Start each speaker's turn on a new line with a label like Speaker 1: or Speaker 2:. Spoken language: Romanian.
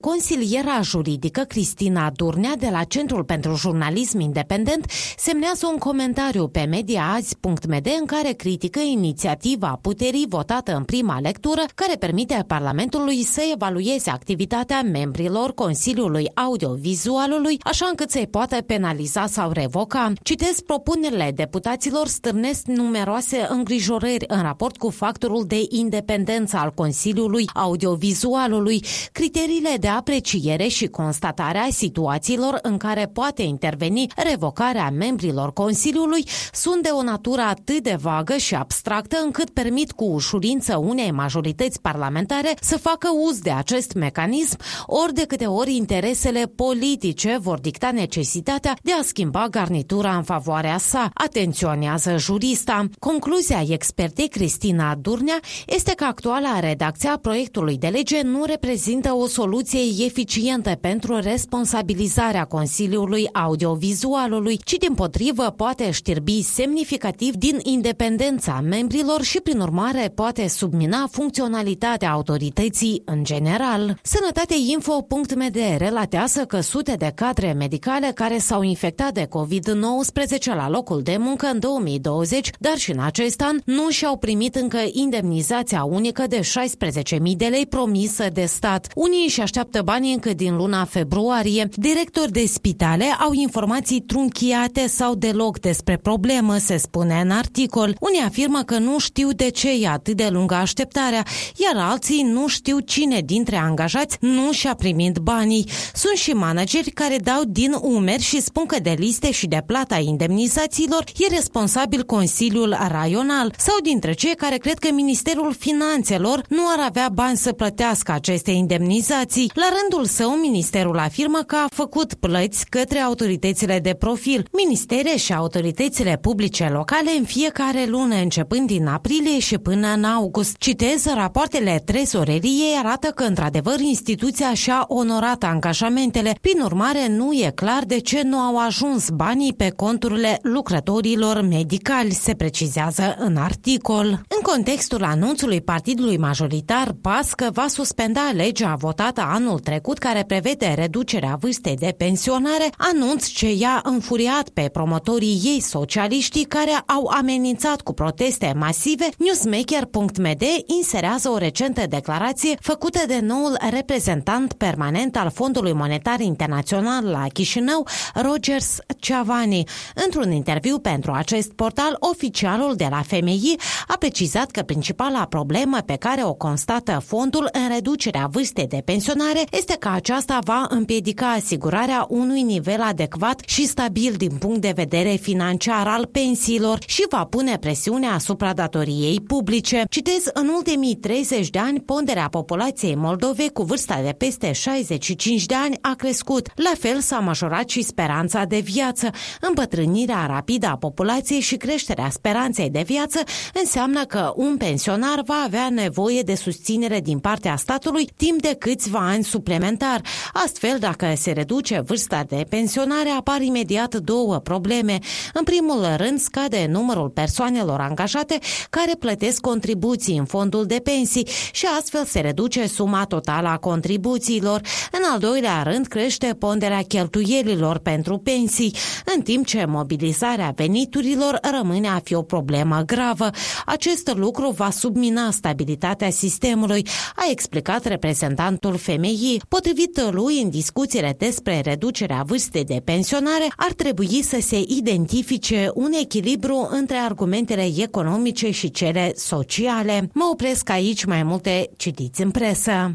Speaker 1: Consiliera juridică Cristina Durnea de la Centrul pentru Jurnalism Independent semnează un comentariu pe mediaazi.md în care critică inițiativa puterii votată în prima lectură care permite Parlamentului să evalueze activitatea membrilor Consiliului Audiovizualului așa încât să-i poată penaliza sau revoca. Citez, propunerile deputaților stârnesc numeroase îngrijorări în raport cu factorul de independență al Consiliului Audiovizualului, criteriile de apreciere și constatarea situațiilor în care poate interveni revocarea membrilor Consiliului sunt de o natură atât de vagă și abstractă încât permit cu ușurință unei majorități parlamentare să facă uz de acest mecanism ori de câte ori interesele politice vor dicta necesitatea de a schimba garnitura în favoarea sa, atenționează jurista. Concluzia expertei Cristina Durnea este că actuala redacție a proiectului de lege nu reprezintă o soluție eficientă pentru responsabilizarea Consiliului Audiovizualului, ci dimpotrivă poate știrbi semnificativ din independența membrilor și prin urmare poate submina funcționalitatea autorității în general. Sănătateinfo.md relatează că sute de cadre medicale care s-au infectat de COVID-19 la locul de muncă în 2020, dar și în acest an, nu și-au primit încă indemnizația unică de 16.000 de lei promisă de stat. Unii își așteaptă banii încă din luna februarie. Directori de spitale au informații trunchiate sau deloc despre problemă, se spune în articol. Unii afirmă că nu știu de ce e atât de lungă așteptarea, iar alții nu știu cine dintre angajați nu și-a primit banii. Sunt și manageri care dau din umeri și spun că de liste și de plata indemnizațiilor e responsabil Consiliul Raional sau dintre cei care cred că Ministerul Finanțelor nu ar avea bani să plătească aceste indemnizații. La rândul său, ministerul afirmă că a făcut plăți către autoritățile de profil, ministere și autoritățile publice locale în fiecare lună, începând din aprilie și până în august. Citez, rapoartele trezoreriei arată că, într-adevăr, instituția și-a onorat angajamentele. Prin urmare, nu e clar de ce nu au ajuns banii pe conturile lucrătorilor medicali, se precizează în articol. În contextul anunțului partidului majoritar PAS că va suspenda legea votată anul trecut care prevede reducerea vârstei de pensionare, anunț ce i-a înfuriat pe promotorii ei socialiștii care au amenințat cu proteste masive, newsmaker.md inserează o recentă declarație făcută de noul reprezentant permanent al Fondului Monetar Internațional la Chișinău, Rogers Ciavani. Într-un interviu pentru acest portal, oficialul de la FMI a precizat că principala problemă pe care o constată fondul în reducerea vârstei de pensionare este că aceasta va împiedica asigurarea unui nivel adecvat și stabil din punct de vedere financiar al pensiilor și va pune presiune asupra datoriei publice. Citez, în ultimii 30 de ani, ponderea populației Moldovei cu vârsta de peste 65 de ani a crescut. La fel s-a majorat și speranța de viață. Îmbătrânirea rapidă a populației și creșterea speranței de viață înseamnă că un pensionar va avea nevoie de susținere din partea statului timp de câțiva ani suplimentar. Astfel, dacă se reduce vârsta de pensionare, apar imediat două probleme. În primul rând, scade numărul persoanelor angajate care plătesc contribuții în fondul de pensii și astfel se reduce suma totală a contribuțiilor. În al doilea rând, crește ponderea cheltuielilor pentru pensii, în timp ce mobilizarea veniturilor rămâne a fi o problemă gravă. Acest lucru va submina stabilitatea sistemului, a explicat reprezentantul FMI. Potrivit lui, în discuțiile despre reducerea vârstei de pensionare, ar trebui să se identifice un echilibru între argumentele economice și cele sociale. Mă opresc aici, mai multe citiți în presă.